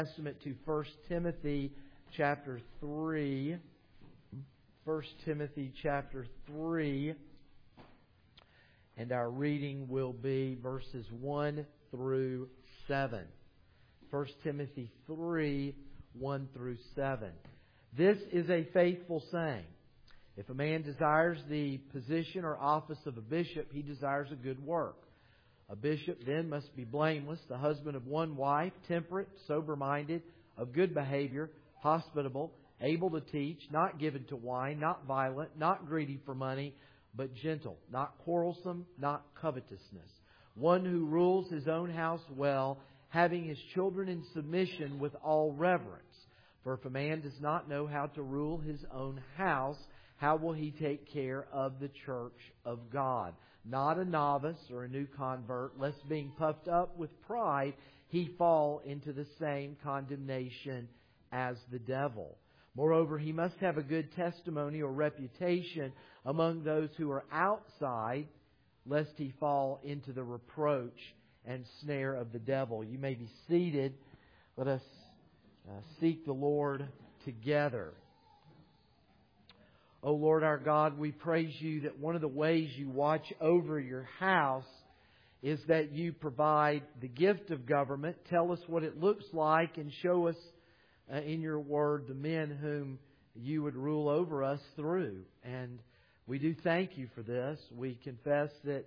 Testament to 1 Timothy chapter 3. 1 Timothy chapter 3. And our reading will be verses 1 through 7. 1 Timothy 3, 1 through 7. This is a faithful saying. If a man desires the position or office of a bishop, he desires a good work. A bishop then must be blameless, the husband of one wife, temperate, sober-minded, of good behavior, hospitable, able to teach, not given to wine, not violent, not greedy for money, but gentle, not quarrelsome, not covetousness. One who rules his own house well, having his children in submission with all reverence. For if a man does not know how to rule his own house, how will he take care of the church of God? Not a novice or a new convert, lest being puffed up with pride, he fall into the same condemnation as the devil. Moreover, he must have a good testimony or reputation among those who are outside, lest he fall into the reproach and snare of the devil. You may be seated. Let us seek the Lord together. O Lord our God, we praise You that one of the ways You watch over Your house is that You provide the gift of government. Tell us what it looks like and show us in Your Word the men whom You would rule over us through. And we do thank You for this. We confess that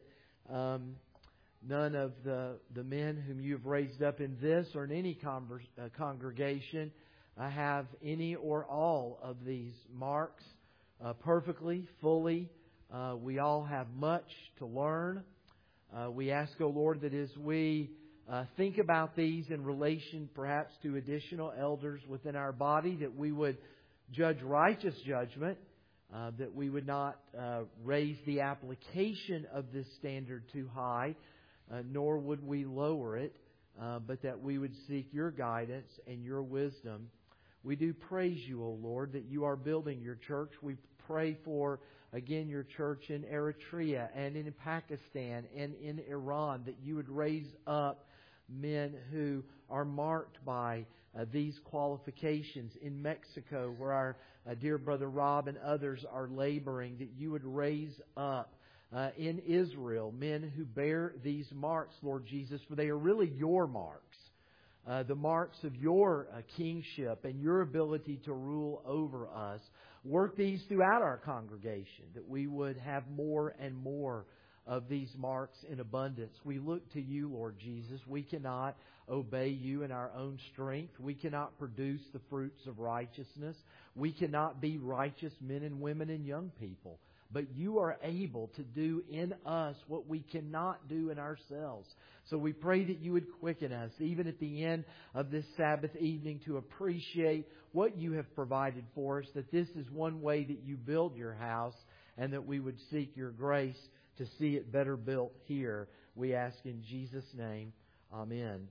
none of the men whom You have raised up in this or in any congregation have any or all of these marks perfectly, fully. We all have much to learn. We ask, O Lord, that as we think about these in relation perhaps to additional elders within our body, that we would judge righteous judgment, that we would not raise the application of this standard too high, nor would we lower it, but that we would seek Your guidance and Your wisdom. We do praise You, O Lord, that You are building Your church. We pray for, again, Your church in Eritrea and in Pakistan and in Iran, that You would raise up men who are marked by these qualifications. In Mexico, where our dear brother Rob and others are laboring, that You would raise up in Israel men who bear these marks, Lord Jesus, for they are really Your marks. The marks of Your kingship and Your ability to rule over us. Work these throughout our congregation, that we would have more and more of these marks in abundance. We look to You, Lord Jesus. We cannot obey You in our own strength. We cannot produce the fruits of righteousness. We cannot be righteous men and women and young people. But You are able to do in us what we cannot do in ourselves. So we pray that You would quicken us, even at the end of this Sabbath evening, to appreciate what You have provided for us, that this is one way that You build Your house, and that we would seek Your grace to see it better built here. We ask in Jesus' name. Amen.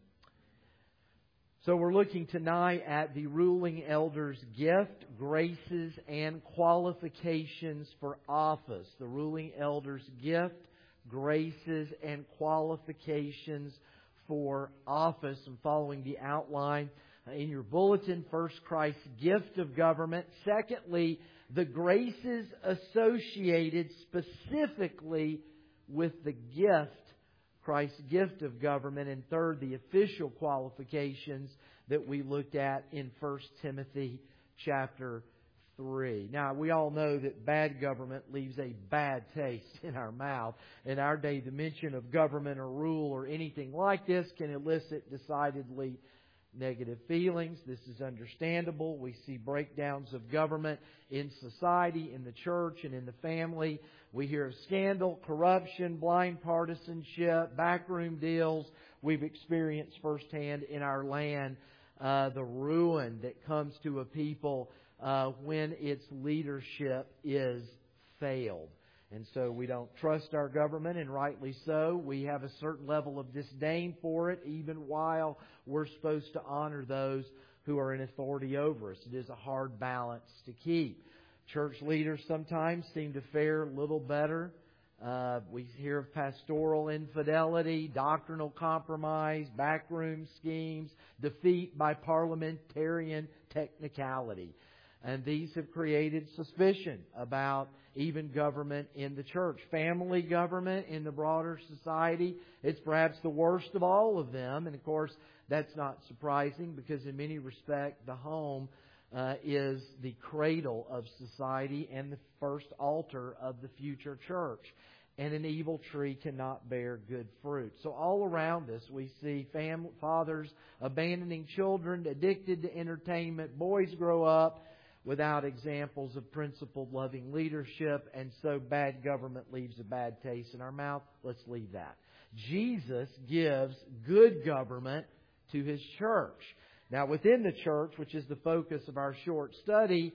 So we're looking tonight at the ruling elder's gift, graces, and qualifications for office. The ruling elder's gift, graces, and qualifications for office. And following the outline in your bulletin, first, Christ's gift of government. Secondly, the graces associated specifically with the gift, Christ's gift of government. And third, the official qualifications that we looked at in 1 Timothy chapter 3. Now, we all know that bad government leaves a bad taste in our mouth. In our day, the mention of government or rule or anything like this can elicit decidedly negative feelings. This is understandable. We see breakdowns of government in society, in the church, and in the family. We hear of scandal, corruption, blind partisanship, backroom deals. We've experienced firsthand in our land the ruin that comes to a people when its leadership is failed. And so we don't trust our government, and rightly so. We have a certain level of disdain for it, even while we're supposed to honor those who are in authority over us. It is a hard balance to keep. Church leaders sometimes seem to fare a little better We hear of pastoral infidelity, doctrinal compromise, backroom schemes, defeat by parliamentarian technicality. And these have created suspicion about even government in the church. Family government in the broader society, it's perhaps the worst of all of them. And of course, that's not surprising because in many respects, the home is the cradle of society and the first altar of the future church. And an evil tree cannot bear good fruit. So all around us we see fathers abandoning children, addicted to entertainment. Boys grow up without examples of principled, loving leadership. And so bad government leaves a bad taste in our mouth. Let's leave that. Jesus gives good government to His church. Now within the church, which is the focus of our short study,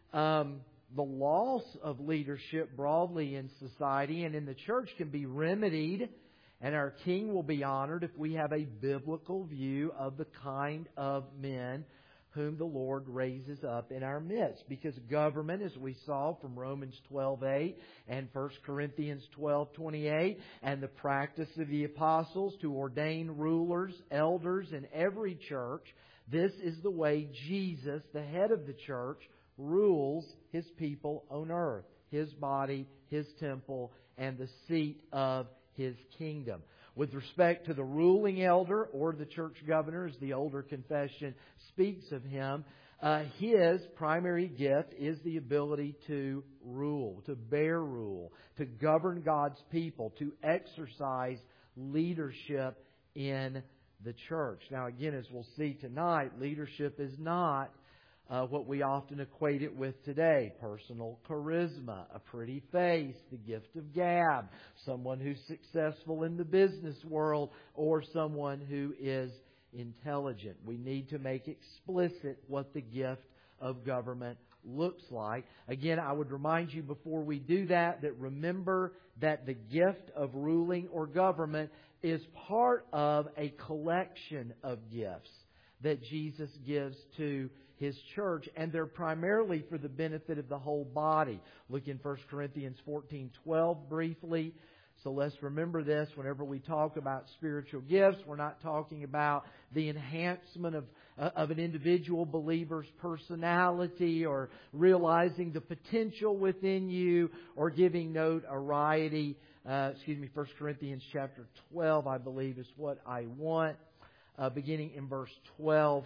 the loss of leadership broadly in society and in the church can be remedied, and our King will be honored if we have a biblical view of the kind of men whom the Lord raises up in our midst. Because government, as we saw from Romans 12:8 and 1 Corinthians 12:28, and the practice of the apostles to ordain rulers, elders in every church, this is the way Jesus, the head of the church, rules His people on earth, His body, His temple, and the seat of His kingdom. With respect to the ruling elder or the church governor, as the older confession speaks of him, his primary gift is the ability to rule, to bear rule, to govern God's people, to exercise leadership in the church. Now again, as we'll see tonight, leadership is not what we often equate it with today. Personal charisma, a pretty face, the gift of gab, someone who's successful in the business world, or someone who is intelligent. We need to make explicit what the gift of government looks like. Again, I would remind you before we do that remember that the gift of ruling or government is part of a collection of gifts that Jesus gives to His church, and they're primarily for the benefit of the whole body. Look in 1 Corinthians 14:12 briefly. So let's remember this. Whenever we talk about spiritual gifts, we're not talking about the enhancement of an individual believer's personality or realizing the potential within you or giving notoriety. 1 Corinthians chapter 12, I believe, is what I want. Beginning in verse 12.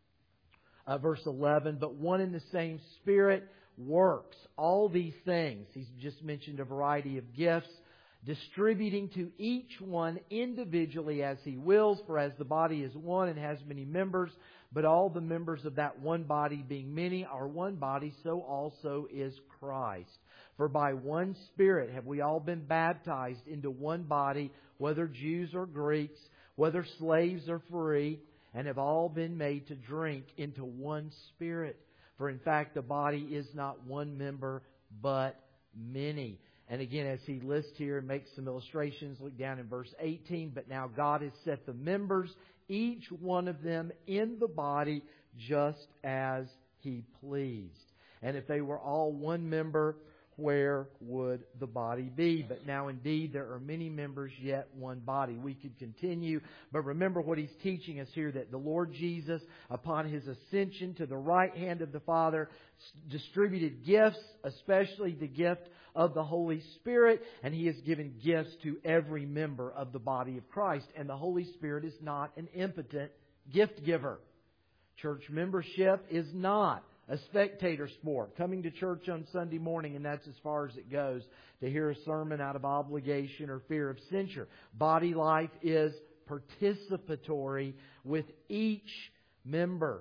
Verse 11, but one and the same Spirit works all these things. He's just mentioned a variety of gifts, distributing to each one individually as He wills. For as the body is one and has many members, but all the members of that one body being many are one body, so also is Christ. For by one Spirit have we all been baptized into one body, whether Jews or Greeks, whether slaves or free, and have all been made to drink into one Spirit. For in fact, the body is not one member, but many. And again, as he lists here and makes some illustrations, look down in verse 18. But now God has set the members, each one of them, in the body just as He pleased. And if they were all one member, where would the body be? But now indeed there are many members, yet one body. We could continue, but remember what he's teaching us here, that the Lord Jesus, upon His ascension to the right hand of the Father, distributed gifts, especially the gift of the Holy Spirit, and He has given gifts to every member of the body of Christ. And the Holy Spirit is not an impotent gift giver. Church membership is not a spectator sport, coming to church on Sunday morning, and that's as far as it goes, to hear a sermon out of obligation or fear of censure. Body life is participatory with each member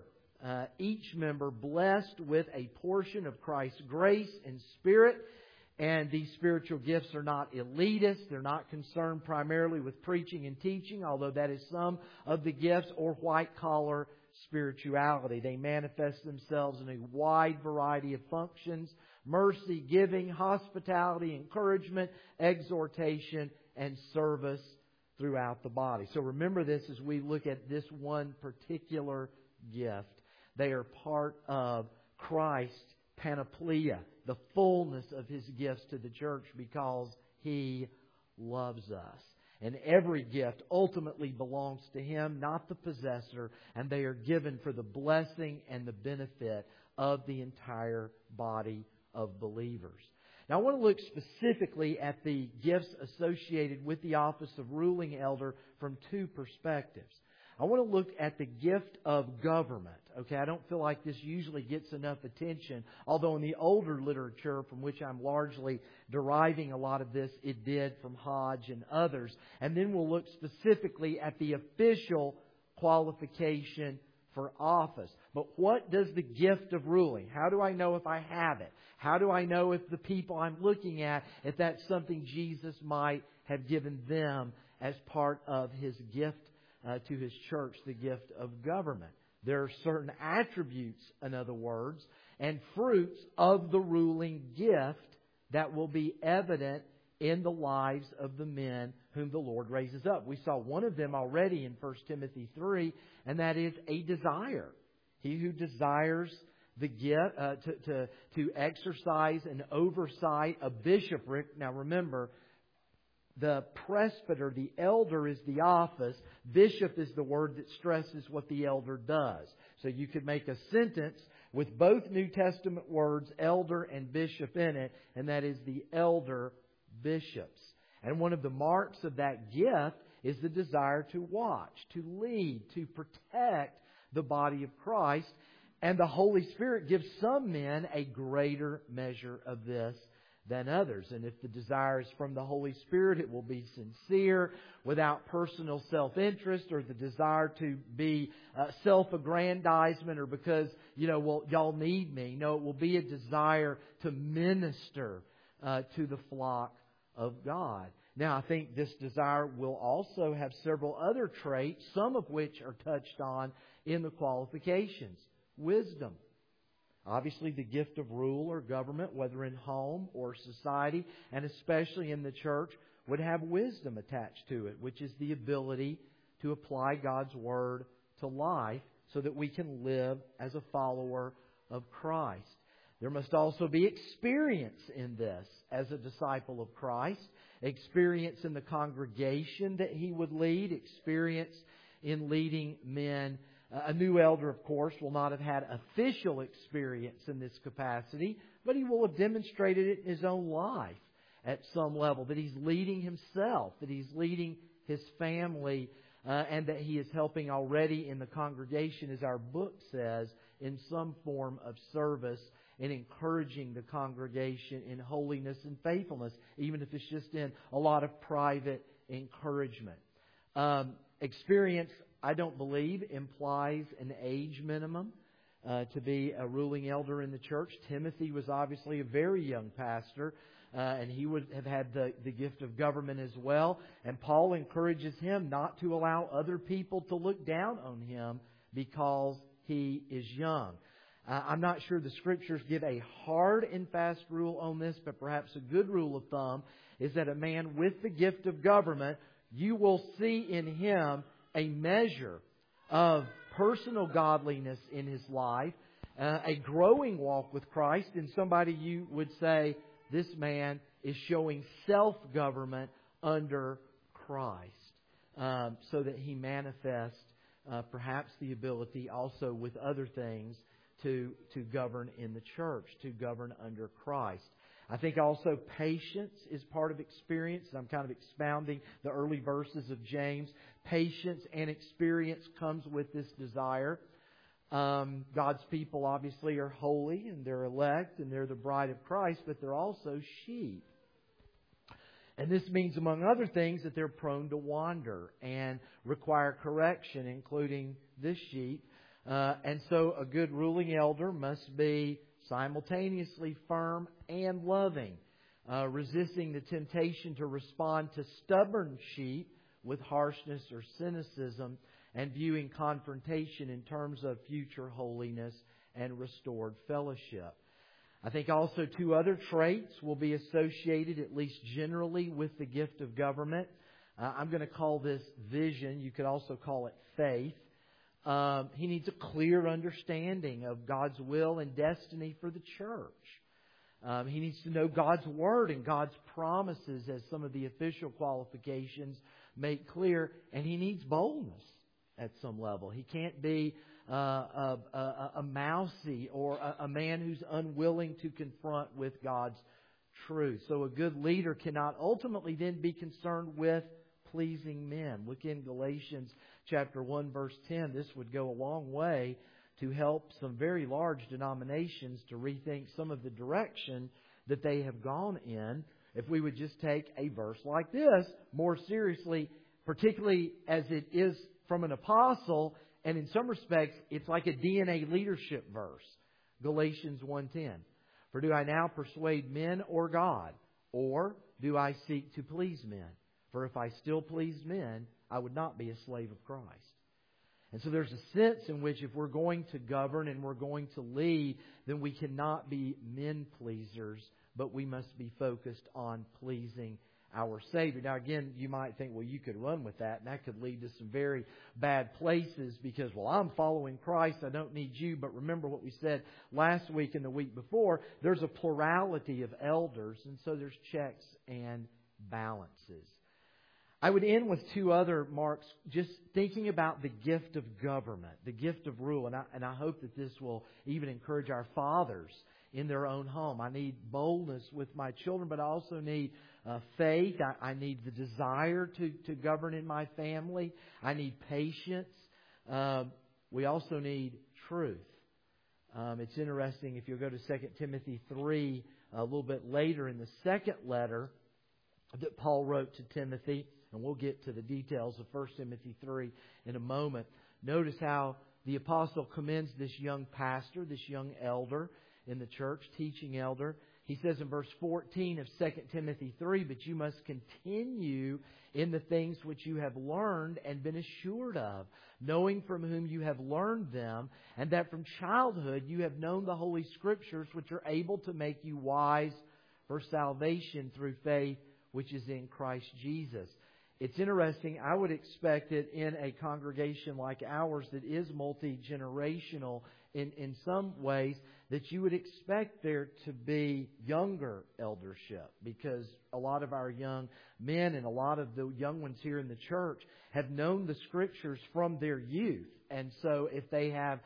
blessed with a portion of Christ's grace and Spirit. And these spiritual gifts are not elitist. They're not concerned primarily with preaching and teaching, although that is some of the gifts, or white-collar spirituality. They manifest themselves in a wide variety of functions: mercy, giving, hospitality, encouragement, exhortation, and service throughout the body. So remember this as we look at this one particular gift. They are part of Christ's panoplia, the fullness of His gifts to the church, because He loves us. And every gift ultimately belongs to Him, not the possessor, and they are given for the blessing and the benefit of the entire body of believers. Now I want to look specifically at the gifts associated with the office of ruling elder from two perspectives. I want to look at the gift of government. Okay, I don't feel like this usually gets enough attention, although in the older literature from which I'm largely deriving a lot of this, it did from Hodge and others. And then we'll look specifically at the official qualification for office. But what does the gift of ruling? How do I know if I have it? How do I know if the people I'm looking at, if that's something Jesus might have given them as part of His gift to His church, the gift of government? There are certain attributes, in other words, and fruits of the ruling gift that will be evident in the lives of the men whom the Lord raises up. We saw one of them already in 1 Timothy 3, and that is a desire. He who desires the gift to exercise an oversight, a bishopric. Now remember, the presbyter, the elder, is the office. Bishop is the word that stresses what the elder does. So you could make a sentence with both New Testament words, elder and bishop, in it, and that is the elder bishops. And one of the marks of that gift is the desire to watch, to lead, to protect the body of Christ. And the Holy Spirit gives some men a greater measure of this than others. And if the desire is from the Holy Spirit, it will be sincere, without personal self-interest or the desire to be self-aggrandizement or because, well, y'all need me. No, it will be a desire to minister to the flock of God. Now, I think this desire will also have several other traits, some of which are touched on in the qualifications. Wisdom. Obviously, the gift of rule or government, whether in home or society, and especially in the church, would have wisdom attached to it, which is the ability to apply God's Word to life so that we can live as a follower of Christ. There must also be experience in this as a disciple of Christ, experience in the congregation that he would lead, experience in leading men. A new elder, of course, will not have had official experience in this capacity, but he will have demonstrated it in his own life at some level, that he's leading himself, that he's leading his family, and that he is helping already in the congregation, as our book says, in some form of service and encouraging the congregation in holiness and faithfulness, even if it's just in a lot of private encouragement. Experience, I don't believe, implies an age minimum to be a ruling elder in the church. Timothy was obviously a very young pastor, and he would have had the gift of government as well. And Paul encourages him not to allow other people to look down on him because he is young. I'm not sure the Scriptures give a hard and fast rule on this, but perhaps a good rule of thumb is that a man with the gift of government, you will see in him a measure of personal godliness in his life, a growing walk with Christ, and somebody you would say, this man is showing self-government under Christ, so that he manifests perhaps the ability also with other things to govern in the church, to govern under Christ. I think also patience is part of experience. I'm kind of expounding the early verses of James. Patience and experience comes with this desire. God's people obviously are holy and they're elect and they're the bride of Christ, but they're also sheep. And this means, among other things, that they're prone to wander and require correction, including this sheep. And so a good ruling elder must be simultaneously firm and loving, resisting the temptation to respond to stubborn sheep with harshness or cynicism, and viewing confrontation in terms of future holiness and restored fellowship. I think also two other traits will be associated, at least generally, with the gift of government. I'm going to call this vision. You could also call it faith. He needs a clear understanding of God's will and destiny for the church. He needs to know God's Word and God's promises, as some of the official qualifications make clear. And he needs boldness at some level. He can't be a mousy or a man who's unwilling to confront with God's truth. So a good leader cannot ultimately then be concerned with pleasing men. Look in Galatians chapter 1, verse 10. This would go a long way to help some very large denominations to rethink some of the direction that they have gone in, if we would just take a verse like this more seriously, particularly as it is from an apostle, and in some respects it's like a DNA leadership verse. Galatians 1:10. For do I now persuade men or God? Or do I seek to please men? For if I still pleased men, I would not be a slave of Christ. And so there's a sense in which if we're going to govern and we're going to lead, then we cannot be men pleasers, but we must be focused on pleasing our Savior. Now again, you might think, well, you could run with that, and that could lead to some very bad places because, well, I'm following Christ, I don't need you. But remember what we said last week and the week before, there's a plurality of elders, and so there's checks and balances. I would end with two other marks, just thinking about the gift of government, the gift of rule. And I hope that this will even encourage our fathers in their own home. I need boldness with my children, but I also need faith. I need the desire to govern in my family. I need patience. We also need truth. It's interesting, if you'll go to 2 Timothy 3 a little bit later in the second letter that Paul wrote to Timothy, and we'll get to the details of 1 Timothy 3 in a moment. Notice how the apostle commends this young pastor, this young elder in the church, teaching elder. He says in verse 14 of 2 Timothy 3, but you must continue in the things which you have learned and been assured of, knowing from whom you have learned them, and that from childhood you have known the Holy Scriptures, which are able to make you wise for salvation through faith which is in Christ Jesus. It's interesting. I would expect that in a congregation like ours that is multi-generational in some ways, that you would expect there to be younger eldership, because a lot of our young men and a lot of the young ones here in the church have known the Scriptures from their youth. And so if they have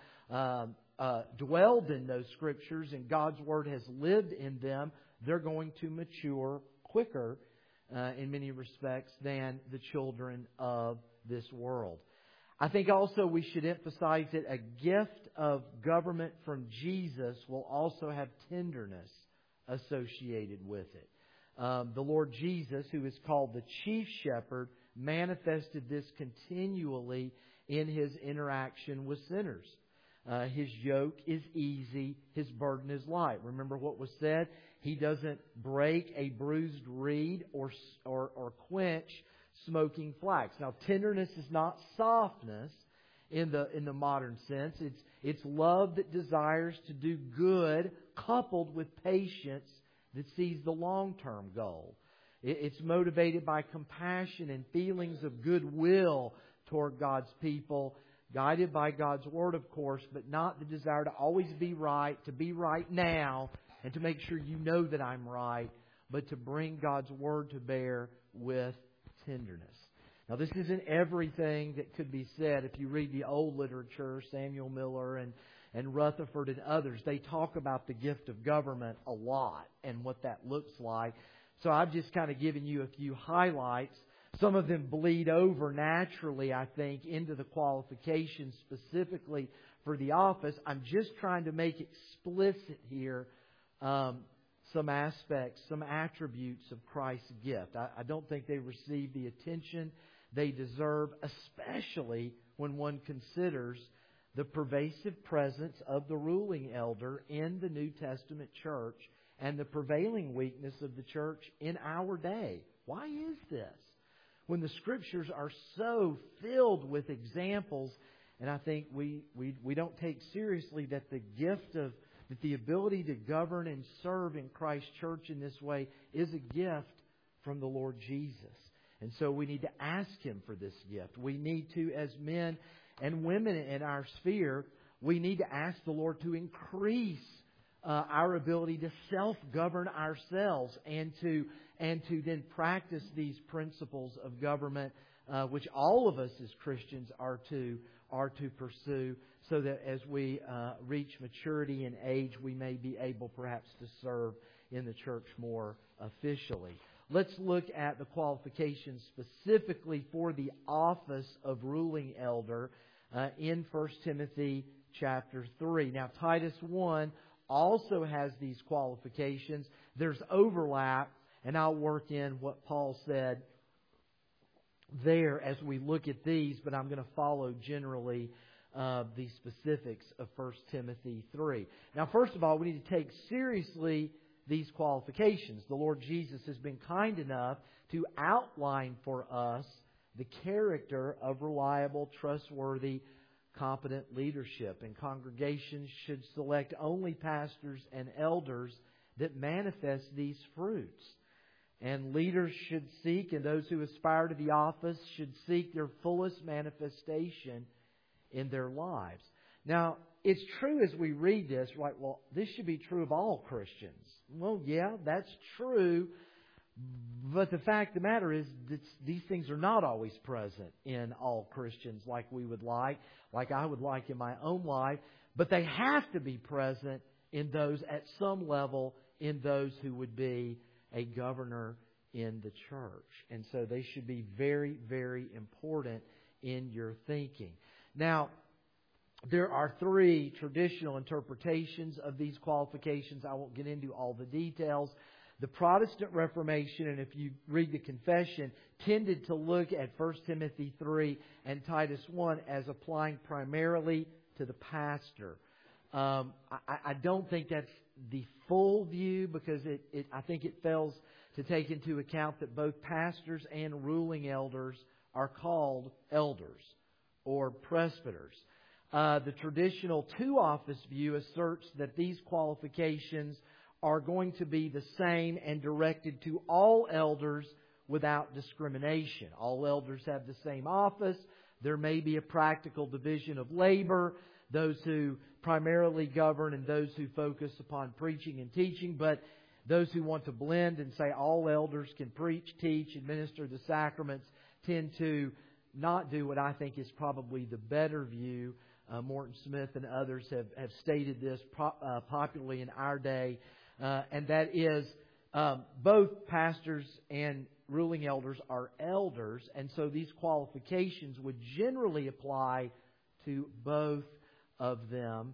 dwelled in those Scriptures and God's Word has lived in them, they're going to mature quicker in many respects than the children of this world. I think also we should emphasize that a gift of government from Jesus will also have tenderness associated with it. The Lord Jesus, who is called the chief shepherd, manifested this continually in His interaction with sinners. His yoke is easy, His burden is light. Remember what was said? He doesn't break a bruised reed or quench smoking flax. Now, tenderness is not softness in the modern sense. It's love that desires to do good, coupled with patience that sees the long-term goal. It's motivated by compassion and feelings of goodwill toward God's people, guided by God's Word, of course, but not the desire to always be right, to be right now, and to make sure you know that I'm right, but to bring God's Word to bear with tenderness. Now, this isn't everything that could be said. If you read the old literature, Samuel Miller and Rutherford and others, they talk about the gift of government a lot and what that looks like. So I've just kind of given you a few highlights. Some of them bleed over naturally, I think, into the qualifications specifically for the office. I'm just trying to make explicit here some aspects, some attributes of Christ's gift. I don't think they receive the attention they deserve, especially when one considers the pervasive presence of the ruling elder in the New Testament church and the prevailing weakness of the church in our day. Why is this? When the Scriptures are so filled with examples, and I think we don't take seriously that the gift of that the ability to govern and serve in Christ's church in this way is a gift from the Lord Jesus. And so we need to ask Him for this gift. We need to, as men and women in our sphere, we need to ask the Lord to increase our ability to self-govern ourselves and to then practice these principles of government, which all of us as Christians are to pursue, so that as we reach maturity and age, we may be able perhaps to serve in the church more officially. Let's look at the qualifications specifically for the office of ruling elder in 1 Timothy chapter 3. Now, Titus 1 also has these qualifications. There's overlap, and I'll work in what Paul said there as we look at these, but I'm going to follow generally the specifics of 1 Timothy 3. Now, first of all, we need to take seriously these qualifications. The Lord Jesus has been kind enough to outline for us the character of reliable, trustworthy, competent leadership. And congregations should select only pastors and elders that manifest these fruits. And leaders should seek, and those who aspire to the office should seek their fullest manifestation in their lives. Now, it's true as we read this, right? Well, this should be true of all Christians. Well, yeah, that's true. But the fact of the matter is that these things are not always present in all Christians like we would like I would like in my own life. But they have to be present in those at some level, in those who would be a governor in the church. And so they should be very, very important in your thinking. Now, there are three traditional interpretations of these qualifications. I won't get into all the details. The Protestant Reformation, and if you read the confession, tended to look at 1 Timothy 3 and Titus 1 as applying primarily to the pastor. I don't think that's the full view, because I think it fails to take into account that both pastors and ruling elders are called elders or presbyters. The traditional two-office view asserts that these qualifications are going to be the same and directed to all elders without discrimination. All elders have the same office. There may be a practical division of labor, those who primarily govern and those who focus upon preaching and teaching, but those who want to blend and say all elders can preach, teach, administer the sacraments tend to not do what I think is probably the better view. Morton Smith and others have stated this popularly in our day, and that is both pastors and ruling elders are elders, and so these qualifications would generally apply to both of them,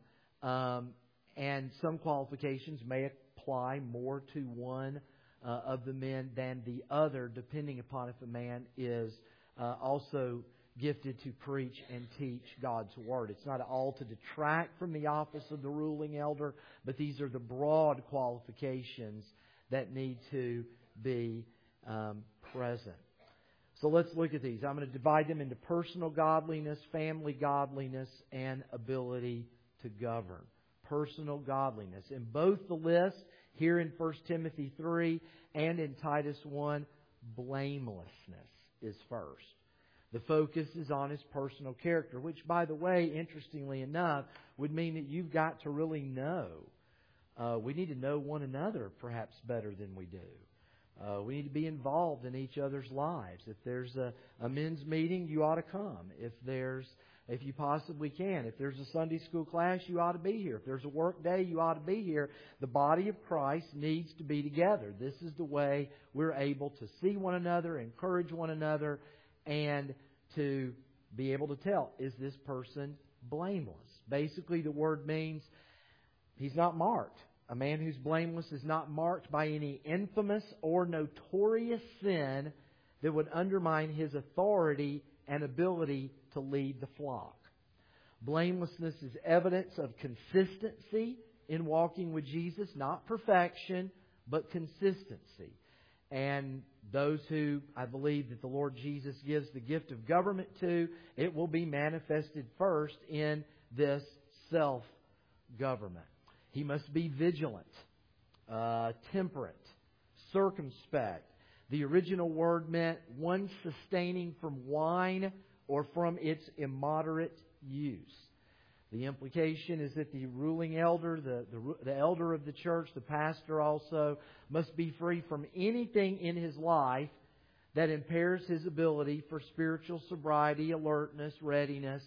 and some qualifications may apply more to one of the men than the other, depending upon if a man is also gifted to preach and teach God's Word. It's not all to detract from the office of the ruling elder, but these are the broad qualifications that need to be present. So let's look at these. I'm going to divide them into personal godliness, family godliness, and ability to govern. Personal godliness. In both the list, here in 1 Timothy 3 and in Titus 1, blamelessness is first. The focus is on his personal character, which, by the way, interestingly enough, would mean that you've got to really know. We need to know one another perhaps better than we do. We need to be involved in each other's lives. If there's a men's meeting, you ought to come. If you possibly can. If there's a Sunday school class, you ought to be here. If there's a work day, you ought to be here. The body of Christ needs to be together. This is the way we're able to see one another, encourage one another, and to be able to tell, is this person blameless? Basically, the word means he's not marked. A man who's blameless is not marked by any infamous or notorious sin that would undermine his authority and ability to lead the flock. Blamelessness is evidence of consistency in walking with Jesus, not perfection, but consistency. And those who I believe that the Lord Jesus gives the gift of government to, it will be manifested first in this self-government. He must be vigilant, temperate, circumspect. The original word meant one sustaining from wine or from its immoderate use. The implication is that the ruling elder, the elder of the church, the pastor also, must be free from anything in his life that impairs his ability for spiritual sobriety, alertness, readiness.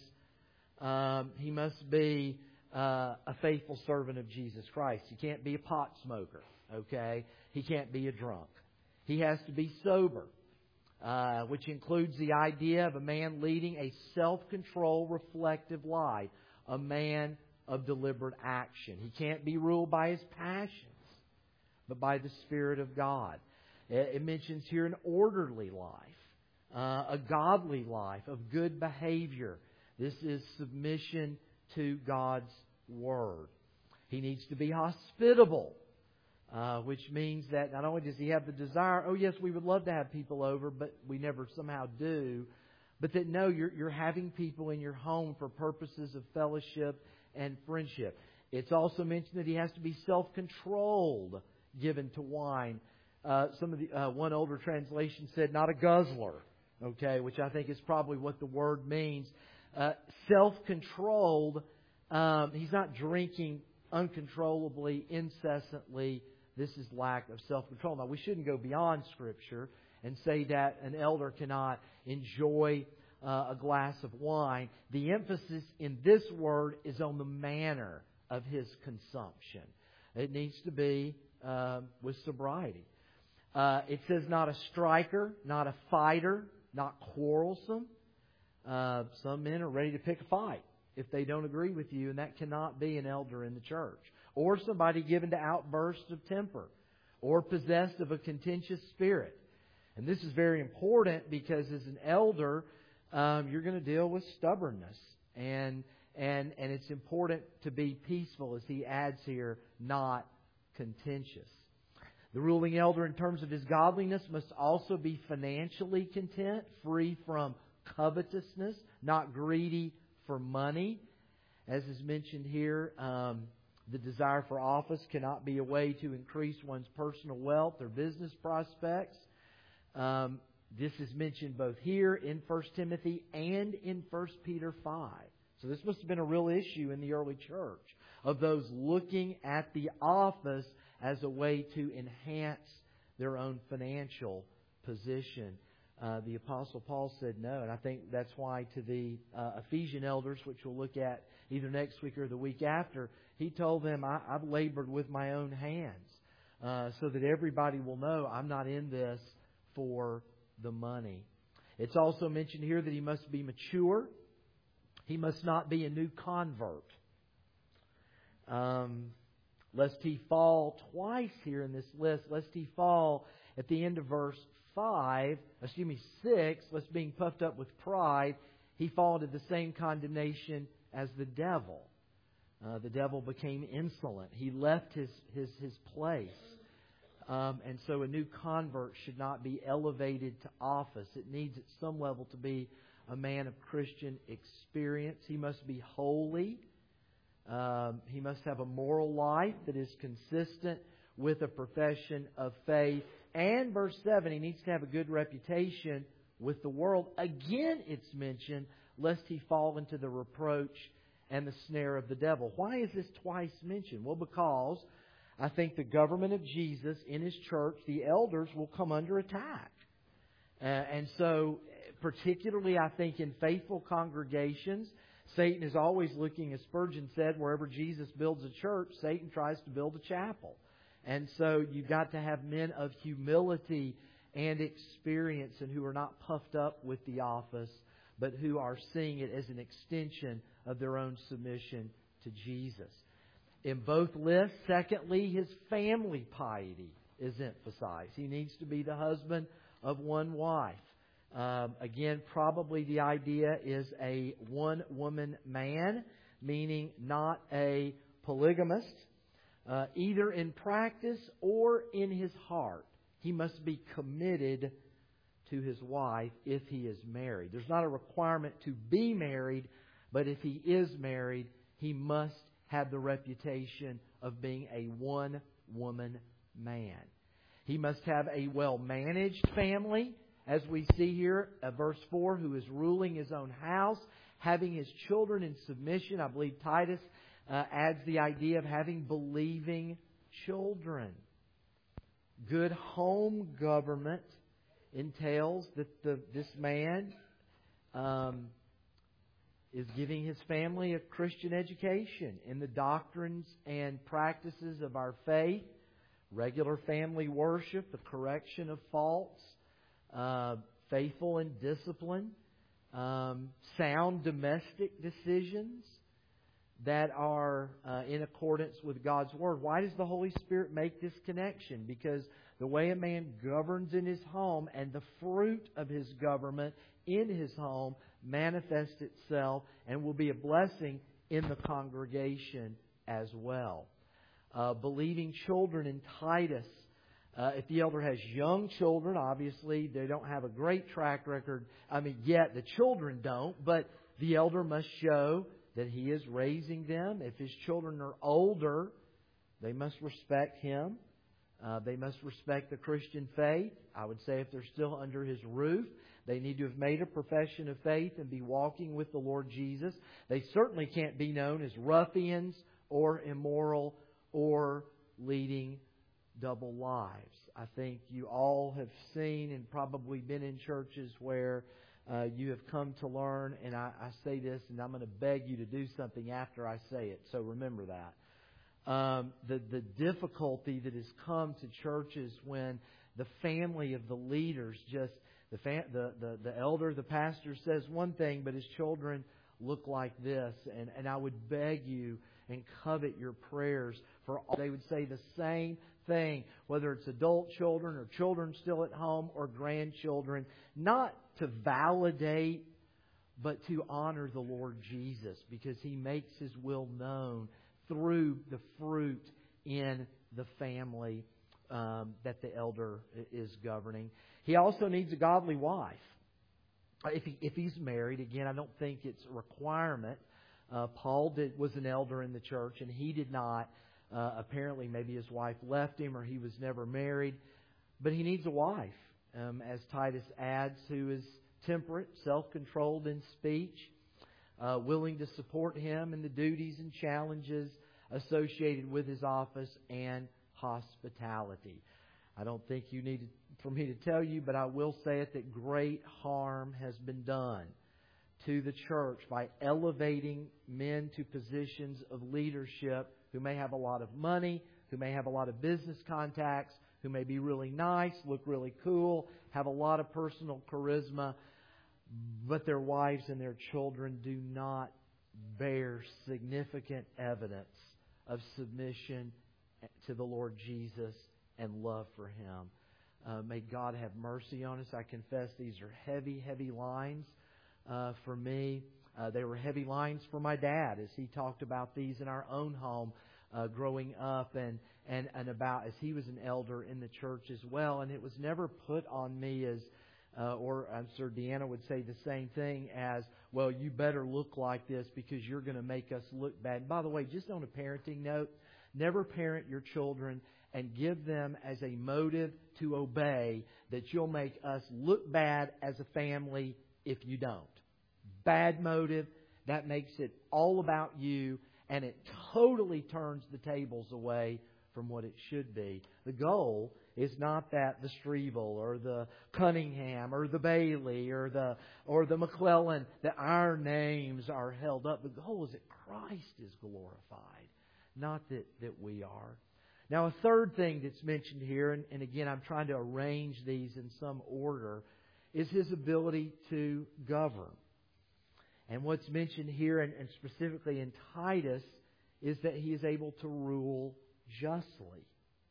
He must be a faithful servant of Jesus Christ. He can't be a pot smoker, okay? He can't be a drunk. He has to be sober, which includes the idea of a man leading a self-control, reflective life, a man of deliberate action. He can't be ruled by his passions, but by the Spirit of God. It mentions here an orderly life, a godly life of good behavior. This is submission to God's Word. He needs to be hospitable, which means that not only does he have the desire, oh yes, we would love to have people over, but we never somehow do, but that no, you're having people in your home for purposes of fellowship and friendship. It's also mentioned that he has to be self-controlled, given to wine. One older translation said, not a guzzler, okay, which I think is probably what the word means. Self-controlled, he's not drinking uncontrollably, incessantly. This is lack of self-control. Now, we shouldn't go beyond Scripture and say that an elder cannot enjoy a glass of wine. The emphasis in this word is on the manner of his consumption. It needs to be with sobriety. It says not a striker, not a fighter, not quarrelsome. Some men are ready to pick a fight if they don't agree with you, and that cannot be an elder in the church. Or somebody given to outbursts of temper, or possessed of a contentious spirit. And this is very important because as an elder, you're going to deal with stubbornness. And it's important to be peaceful, as he adds here, not contentious. The ruling elder, in terms of his godliness, must also be financially content, free from covetousness, not greedy for money. As is mentioned here, the desire for office cannot be a way to increase one's personal wealth or business prospects. This is mentioned both here in 1 Timothy and in 1 Peter 5. So this must have been a real issue in the early church, of those looking at the office as a way to enhance their own financial position. The Apostle Paul said no, and I think that's why to the Ephesian elders, which we'll look at either next week or the week after, he told them, I've labored with my own hands so that everybody will know I'm not in this for the money. It's also mentioned here that he must be mature. He must not be a new convert. Lest he fall twice here in this list, lest he fall at the end of verse 6, lest being puffed up with pride, he fall into the same condemnation as the devil. The devil became insolent. He left his place. And so a new convert should not be elevated to office. It needs at some level to be a man of Christian experience. He must be holy. He must have a moral life that is consistent with a profession of faith. And verse 7, he needs to have a good reputation with the world. Again, it's mentioned, lest he fall into the reproach and the snare of the devil. Why is this twice mentioned? Well, because I think the government of Jesus in His church, the elders, will come under attack. And so, particularly I think in faithful congregations, Satan is always looking, as Spurgeon said, wherever Jesus builds a church, Satan tries to build a chapel. And so you've got to have men of humility and experience, and who are not puffed up with the office, but who are seeing it as an extension of their own submission to Jesus. In both lists, secondly, his family piety is emphasized. He needs to be the husband of one wife. Again, probably the idea is a one-woman man, meaning not a polygamist, either in practice or in his heart. He must be committed to his wife if he is married. There's not a requirement to be married, but if he is married, he must have the reputation of being a one-woman man. He must have a well-managed family as we see here, verse 4, who is ruling his own house, having his children in submission. I believe Titus adds the idea of having believing children. Good home government entails that this man is giving his family a Christian education in the doctrines and practices of our faith, regular family worship, the correction of faults, faithful in discipline, sound domestic decisions that are in accordance with God's Word. Why does the Holy Spirit make this connection? Because the way a man governs in his home and the fruit of his government in his home manifests itself and will be a blessing in the congregation as well. Believing children in Titus. If the elder has young children, obviously they don't have a great track record. Yet the children don't, but the elder must show that he is raising them. If his children are older, they must respect him. They must respect the Christian faith. I would say if they're still under his roof, they need to have made a profession of faith and be walking with the Lord Jesus. They certainly can't be known as ruffians or immoral or leading double lives. I think you all have seen and probably been in churches where you have come to learn, and I say this, and I'm going to beg you to do something after I say it, so remember that. The difficulty that has come to churches when the family of the leaders just, the elder, the pastor says one thing, but his children look like this. And I would beg you and covet your prayers for all. They would say the same thing, whether it's adult children or children still at home or grandchildren, not to validate, but to honor the Lord Jesus, because He makes His will known through the fruit in the family that the elder is governing. He also needs a godly wife. If he's married, again, I don't think it's a requirement. Paul was an elder in the church, and he did not. Apparently, maybe his wife left him, or he was never married. But he needs a wife, as Titus adds, who is temperate, self-controlled in speech, willing to support him in the duties and challenges associated with his office and hospitality. I don't think you need for me to tell you, but I will say it, that great harm has been done to the church by elevating men to positions of leadership who may have a lot of money, who may have a lot of business contacts, who may be really nice, look really cool, have a lot of personal charisma, but their wives and their children do not bear significant evidence of submission to the Lord Jesus and love for Him. May God have mercy on us. I confess these are heavy, heavy lines for me. They were heavy lines for my dad as he talked about these in our own home growing up and about as he was an elder in the church as well. And it was never put on me as, or I'm sure Deanna would say the same thing as, well, you better look like this because you're going to make us look bad. And by the way, just on a parenting note, never parent your children and give them as a motive to obey that you'll make us look bad as a family if you don't. Bad motive. That makes it all about you, and it totally turns the tables away from what it should be. The goal is not that the Strevel or the Cunningham or the Bailey or the McClellan, that our names are held up. The goal is that Christ is glorified, not that we are. Now, a third thing that's mentioned here, and again, I'm trying to arrange these in some order, is His ability to govern. And what's mentioned here, and specifically in Titus, is that He is able to rule justly.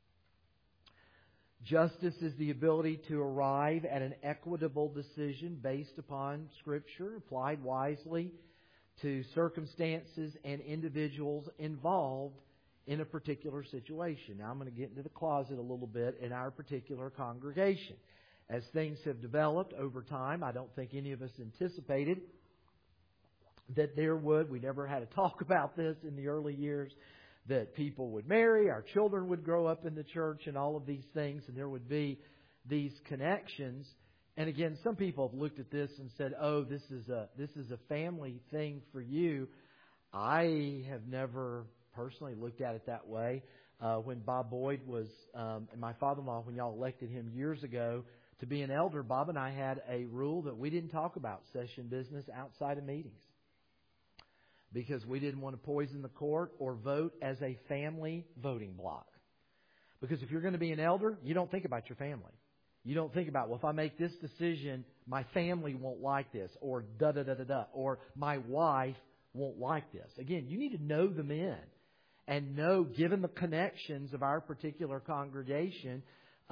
Justice is the ability to arrive at an equitable decision based upon Scripture, applied wisely to circumstances and individuals involved in a particular situation. Now I'm going to get into the closet a little bit in our particular congregation. As things have developed over time, I don't think any of us anticipated that we never had a talk about this in the early years, that people would marry, our children would grow up in the church and all of these things, and there would be these connections. And again, some people have looked at this and said, "Oh, this is a family thing for you." I have never personally looked at it that way. When Bob Boyd was, and my father-in-law, when y'all elected him years ago to be an elder, Bob and I had a rule that we didn't talk about session business outside of meetings, because we didn't want to poison the court or vote as a family voting block. Because if you're going to be an elder, you don't think about your family. You don't think about, well, if I make this decision, my family won't like this, or da-da-da-da-da, or my wife won't like this. Again, you need to know the men and know, given the connections of our particular congregation,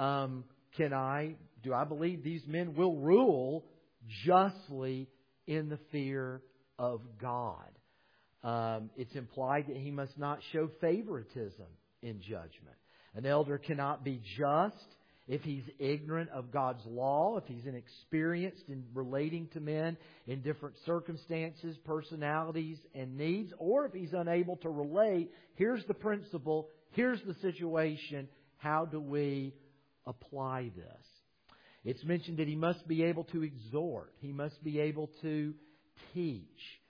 do I believe these men will rule justly in the fear of God? It's implied that he must not show favoritism in judgment. An elder cannot be just if he's ignorant of God's law, if he's inexperienced in relating to men in different circumstances, personalities, and needs, or if he's unable to relate, here's the principle, here's the situation, how do we apply this? It's mentioned that he must be able to exhort, he must be able to teach.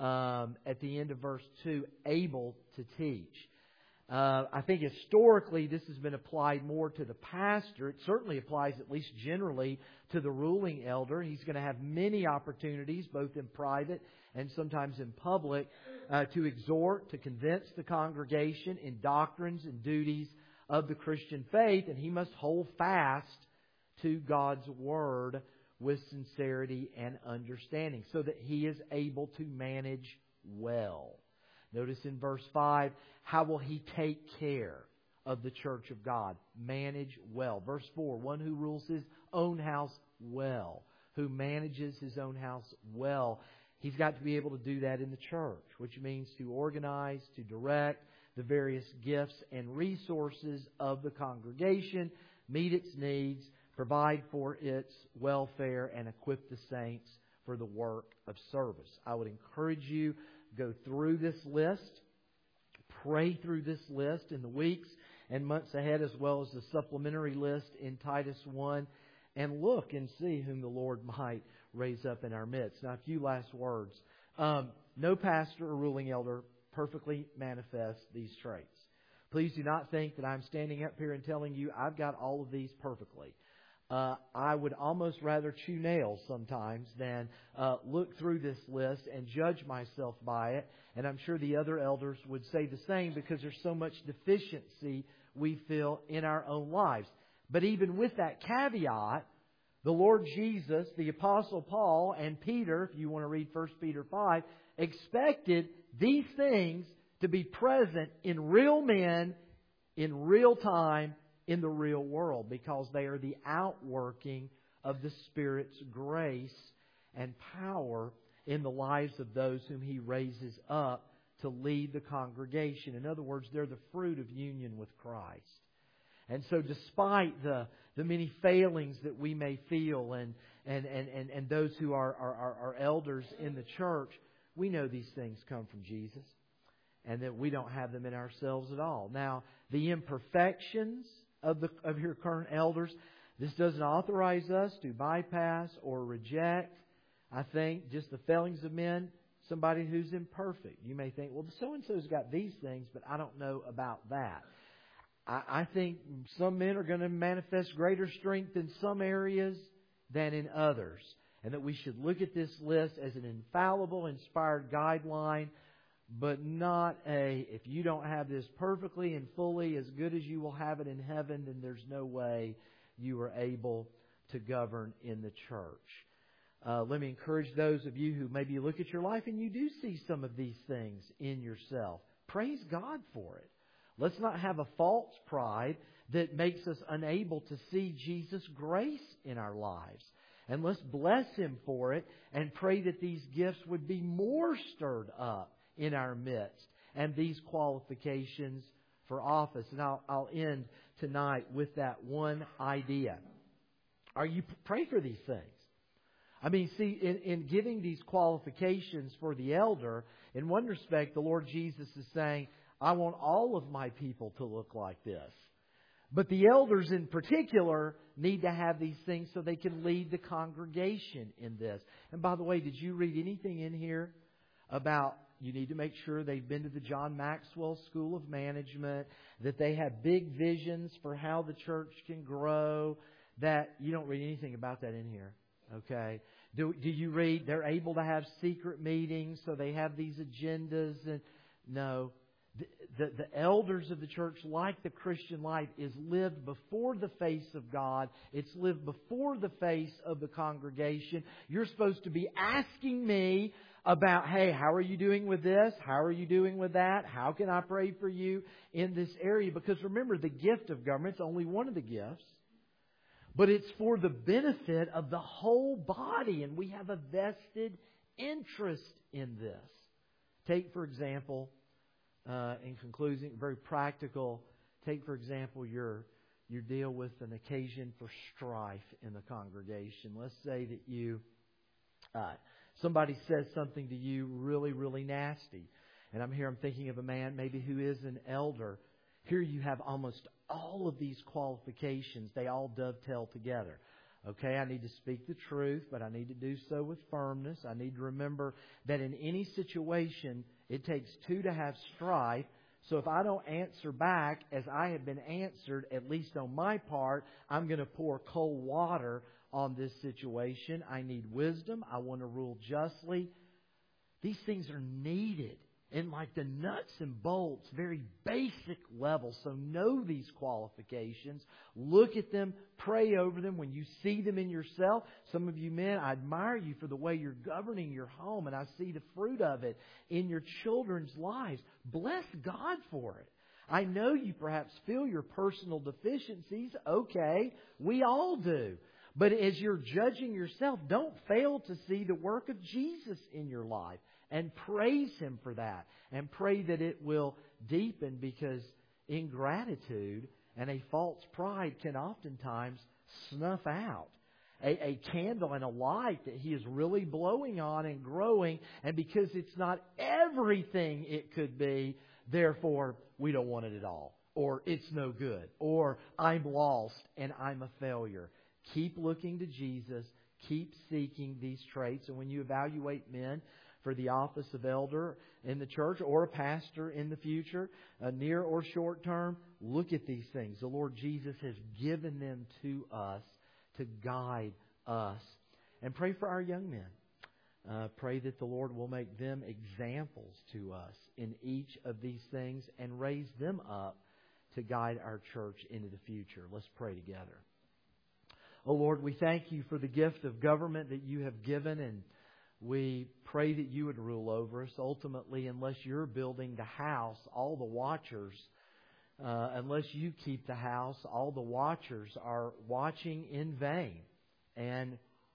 At the end of verse 2, able to teach. I think historically this has been applied more to the pastor. It certainly applies, at least generally, to the ruling elder. He's going to have many opportunities, both in private and sometimes in public, to exhort, to convince the congregation in doctrines and duties of the Christian faith. And he must hold fast to God's Word with sincerity and understanding, so that he is able to manage well. Notice in verse 5, how will he take care of the church of God? Manage well. Verse 4, one who rules his own house well, who manages his own house well. He's got to be able to do that in the church, which means to organize, to direct the various gifts and resources of the congregation, meet its needs, provide for its welfare, and equip the saints for the work of service. I would encourage you, go through this list, pray through this list in the weeks and months ahead, as well as the supplementary list in Titus 1, and look and see whom the Lord might raise up in our midst. Now, a few last words. No pastor or ruling elder perfectly manifests these traits. Please do not think that I'm standing up here and telling you I've got all of these perfectly. I would almost rather chew nails sometimes than look through this list and judge myself by it. And I'm sure the other elders would say the same, because there's so much deficiency we feel in our own lives. But even with that caveat, the Lord Jesus, the Apostle Paul, and Peter, if you want to read 1 Peter 5, expected these things to be present in real men, in real time, in the real world, because they are the outworking of the Spirit's grace and power in the lives of those whom He raises up to lead the congregation. In other words, they're the fruit of union with Christ. And so despite the many failings that we may feel and those who are elders in the church, we know these things come from Jesus and that we don't have them in ourselves at all. Now, the imperfections of your current elders, this doesn't authorize us to bypass or reject, I think, just the failings of men, somebody who's imperfect. You may think, well, so-and-so's got these things, but I don't know about that. I think some men are going to manifest greater strength in some areas than in others, and that we should look at this list as an infallible, inspired guideline, but not if you don't have this perfectly and fully as good as you will have it in heaven, then there's no way you are able to govern in the church. Let me encourage those of you who maybe look at your life and you do see some of these things in yourself. Praise God for it. Let's not have a false pride that makes us unable to see Jesus' grace in our lives. And let's bless Him for it and pray that these gifts would be more stirred up in our midst, and these qualifications for office. And I'll end tonight with that one idea. Pray for these things. I mean, see, in giving these qualifications for the elder, in one respect, the Lord Jesus is saying, I want all of my people to look like this. But the elders in particular need to have these things so they can lead the congregation in this. And by the way, did you read anything in here about you need to make sure they've been to the John Maxwell School of Management, that they have big visions for how the church can grow? That you don't read anything about that in here. Okay. Do you read they're able to have secret meetings, so they have these agendas? And no. The elders of the church, like the Christian life, is lived before the face of God. It's lived before the face of the congregation. You're supposed to be asking me about, hey, how are you doing with this? How are you doing with that? How can I pray for you in this area? Because remember, the gift of government is only one of the gifts. But it's for the benefit of the whole body. And we have a vested interest in this. Take, for example, in conclusion, very practical. Take, for example, your deal with an occasion for strife in the congregation. Let's say that you somebody says something to you really, really nasty. And I'm thinking of a man maybe who is an elder. Here you have almost all of these qualifications. They all dovetail together. Okay, I need to speak the truth, but I need to do so with firmness. I need to remember that in any situation, it takes two to have strife. So if I don't answer back as I have been answered, at least on my part, I'm going to pour cold water on this situation. I need wisdom. I want to rule justly. These things are needed in like the nuts and bolts, very basic level. So know these qualifications. Look at them. Pray over them when you see them in yourself. Some of you men, I admire you for the way you're governing your home, and I see the fruit of it in your children's lives. Bless God for it. I know you perhaps feel your personal deficiencies. Okay, we all do. But as you're judging yourself, don't fail to see the work of Jesus in your life. And praise Him for that. And pray that it will deepen, because ingratitude and a false pride can oftentimes snuff out a candle and a light that He is really blowing on and growing. And because it's not everything it could be, therefore we don't want it at all. Or it's no good. Or I'm lost and I'm a failure. Keep looking to Jesus. Keep seeking these traits. And when you evaluate men for the office of elder in the church or a pastor in the future, near or short term, look at these things. The Lord Jesus has given them to us to guide us. And pray for our young men. Pray that the Lord will make them examples to us in each of these things and raise them up to guide our church into the future. Let's pray together. Oh Lord, we thank You for the gift of government that You have given, and we pray that You would rule over us. Ultimately, unless You're building the house, all the watchers, unless You keep the house, all the watchers are watching in vain. And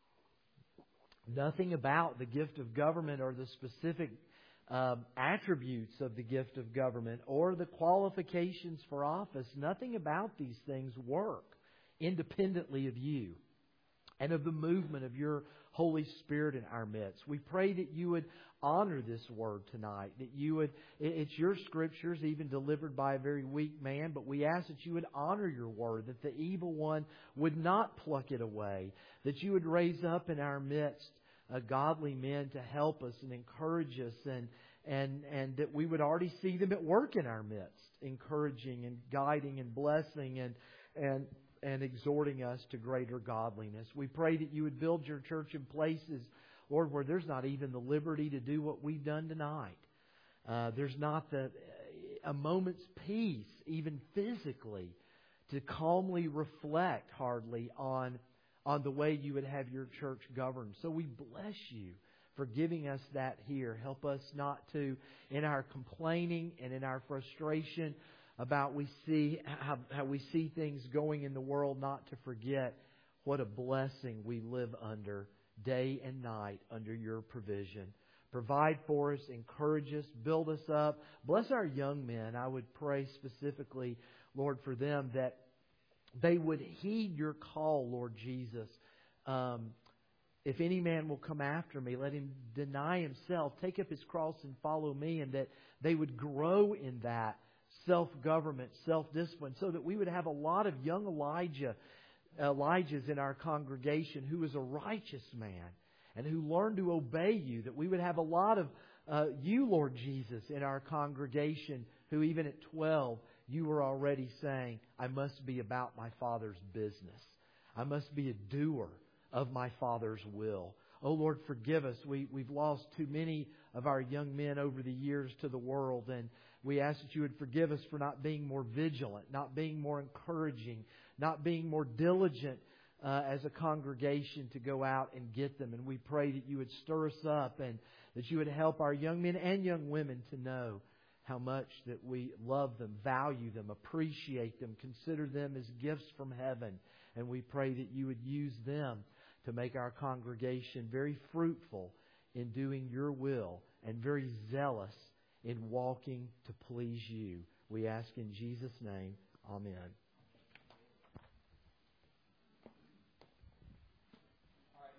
nothing about the gift of government or the specific attributes of the gift of government or the qualifications for office, nothing about these things work independently of You and of the movement of Your Holy Spirit in our midst. We pray that You would honor this word tonight, that You would, it's Your scriptures, even delivered by a very weak man, but we ask that You would honor Your word, that the evil one would not pluck it away, that You would raise up in our midst godly men to help us and encourage us, and that we would already see them at work in our midst, encouraging and guiding and blessing and exhorting us to greater godliness. We pray that You would build Your church in places, Lord, where there's not even the liberty to do what we've done tonight. There's not a moment's peace, even physically, to calmly reflect hardly on the way You would have Your church governed. So we bless You for giving us that here. Help us not to, in our complaining and in our frustration about how we see things going in the world, not to forget what a blessing we live under day and night under Your provision. Provide for us, encourage us, build us up. Bless our young men. I would pray specifically, Lord, for them that they would heed Your call, Lord Jesus. If any man will come after Me, let him deny himself, take up his cross and follow Me, and that they would grow in that self-government, self-discipline, so that we would have a lot of young Elijahs in our congregation who was a righteous man and who learned to obey You, that we would have a lot of You, Lord Jesus, in our congregation who even at 12, You were already saying, I must be about My Father's business. I must be a doer of My Father's will. Oh Lord, forgive us. We've lost too many of our young men over the years to the world, and we ask that You would forgive us for not being more vigilant, not being more encouraging, not being more diligent as a congregation to go out and get them. And we pray that You would stir us up and that You would help our young men and young women to know how much that we love them, value them, appreciate them, consider them as gifts from heaven. And we pray that You would use them to make our congregation very fruitful in doing Your will and very zealous in walking to please You. We ask in Jesus' name, amen.